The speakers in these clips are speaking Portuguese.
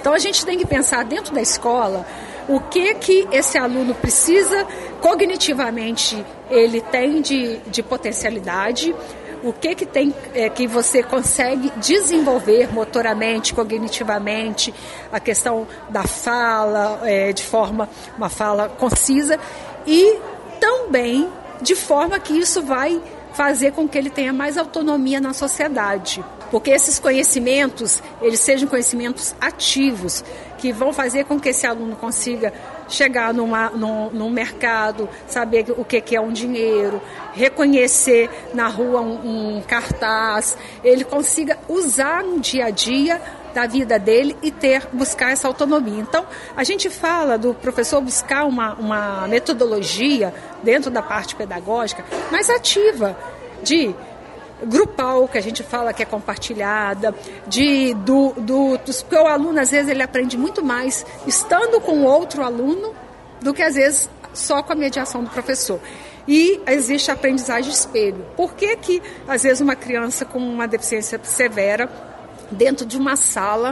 Então a gente tem que pensar dentro da escola o que esse aluno precisa cognitivamente, ele tem de potencialidade, o que tem que você consegue desenvolver motoramente, cognitivamente, a questão da fala, uma fala concisa, e também de forma que isso vai fazer com que ele tenha mais autonomia na sociedade. Porque esses conhecimentos, eles sejam conhecimentos ativos, que vão fazer com que esse aluno consiga chegar num mercado, saber o que é um dinheiro, reconhecer na rua um cartaz, ele consiga usar no dia a dia da vida dele e buscar essa autonomia. Então, a gente fala do professor buscar uma metodologia dentro da parte pedagógica mais ativa, de grupal, que a gente fala que é compartilhada, porque o aluno, às vezes, ele aprende muito mais estando com outro aluno do que, às vezes, só com a mediação do professor. E existe a aprendizagem espelho. Por que, às vezes, uma criança com uma deficiência severa, dentro de uma sala,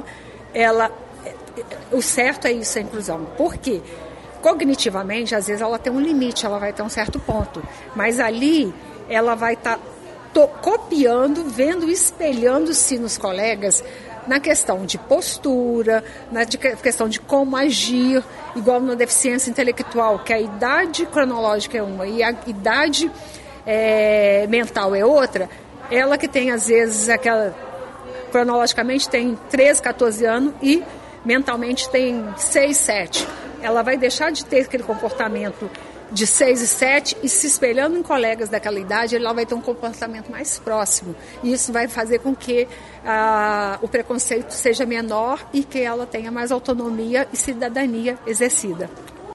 o certo é isso, a inclusão. Por quê? Cognitivamente, às vezes, ela tem um limite, ela vai ter um certo ponto. Mas ali, ela vai estar copiando, vendo, espelhando-se nos colegas na questão de postura, na questão de como agir, igual na deficiência intelectual, que a idade cronológica é uma e a idade mental é outra. Ela que tem, às vezes, cronologicamente tem 13, 14 anos e mentalmente tem 6, 7. Ela vai deixar de ter aquele comportamento de 6 e 7 e se espelhando em colegas daquela idade, ela vai ter um comportamento mais próximo. E isso vai fazer com que o preconceito seja menor e que ela tenha mais autonomia e cidadania exercida.